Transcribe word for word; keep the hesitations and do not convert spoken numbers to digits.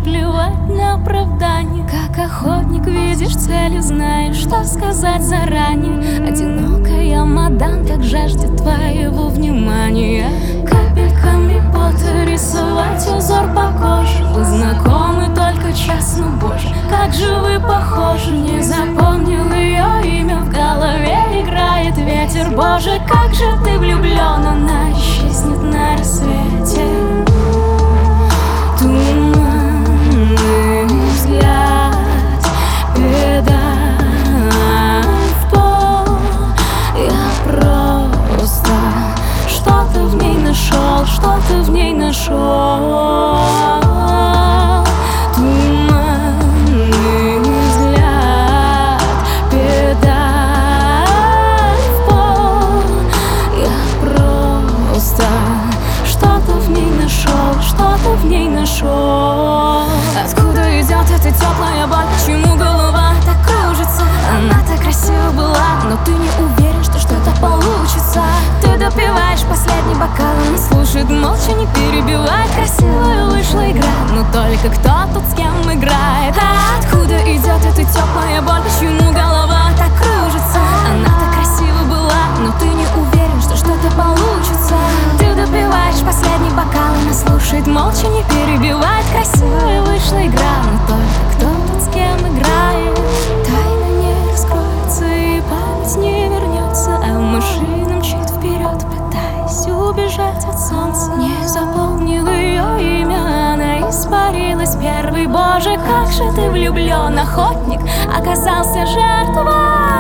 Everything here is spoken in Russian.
плевать на оправдание. Как охотник видишь цель и знаешь, что сказать заранее. Одинокая мадам так жаждет твоего внимания. Капельками пота рисовать узор по коже. Вы знакомы только час, но боже, как же вы похожи. Не запомнил ее имя, в голове играет ветер. Боже, как же ты влюблен, она исчезнет на рассвете. Туманный взгляд, беда в пол. Я просто что-то в ней нашел, что-то в ней нашел. Туманный взгляд, беда в пол. Я просто что-то в ней нашел, что-то в ней нашел. Откуда идет эта теплая боль? Почему голова так кружится? Она так красива была, но ты не уверен, что что-то получится. Ты допиваешь последний бокал, она слушает молча, не перебивает. Красивая вышла игра, но только кто тут с кем играет? А откуда идет эта теплая боль? Почему голова так кружится? Она так красива была, но ты не уверен, что что-то получится. Ты допиваешь последний бокал, она слушает молча, не перебивает. Красивая вышла игра, но только кто тут с кем играет? Тайна не раскроется и память не вернется, а машина мчит вперед, пытаясь убежать от солнца. Не запомнил ее имя, она испарилась первой. Боже, как же ты влюблен, охотник оказался жертвой.